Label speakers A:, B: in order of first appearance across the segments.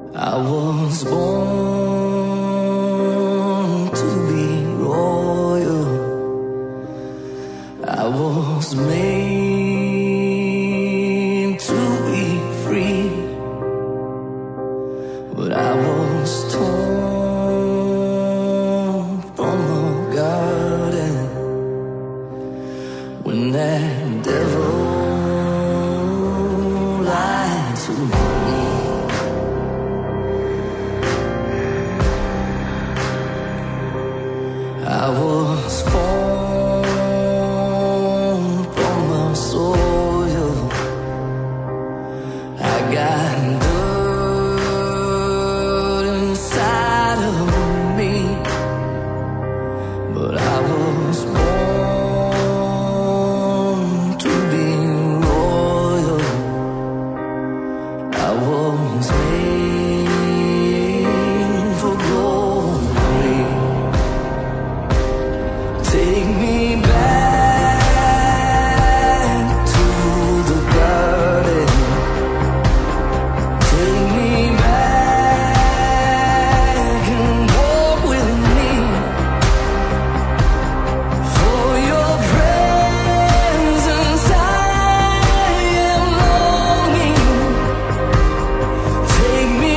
A: I was born to be royal. I was made to be free, but I was torn from the garden when that devil lied to me. I was formed from the soil. I got dirt inside of me, but I was born to be royal. I was made for glory. Take me back to the garden. Take me back and walk with me. For your presence I am longing. Take me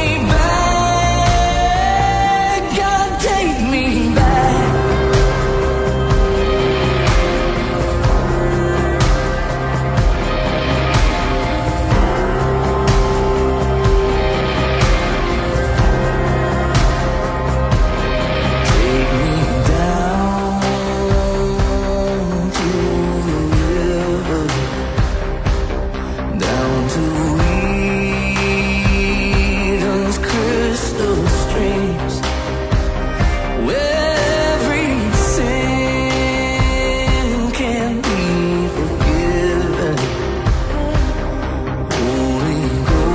A: back, God, take me back. Take me down to the river, down to Eden's crystal streams, where every sin can be forgiven. Holy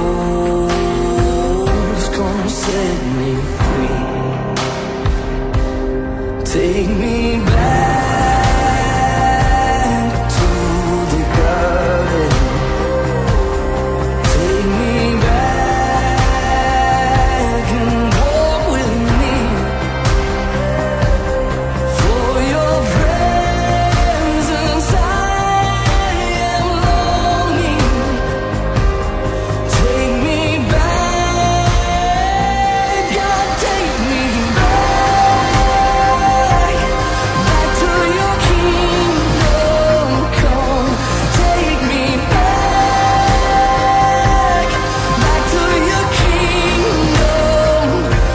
A: Ghost, come set me free. Take me back to the garden. Take me back and walk with me. For your presence I am longing. Take me back, God, take me back, back to your kingdom come. Take me back, back to your kingdom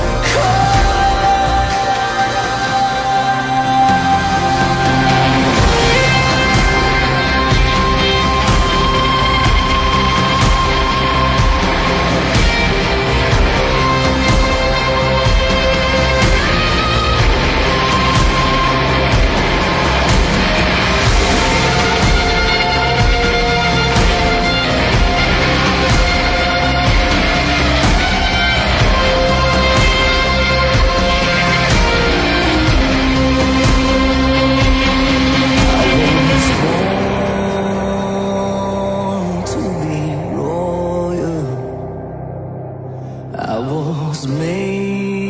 A: I was born to be royal. I was made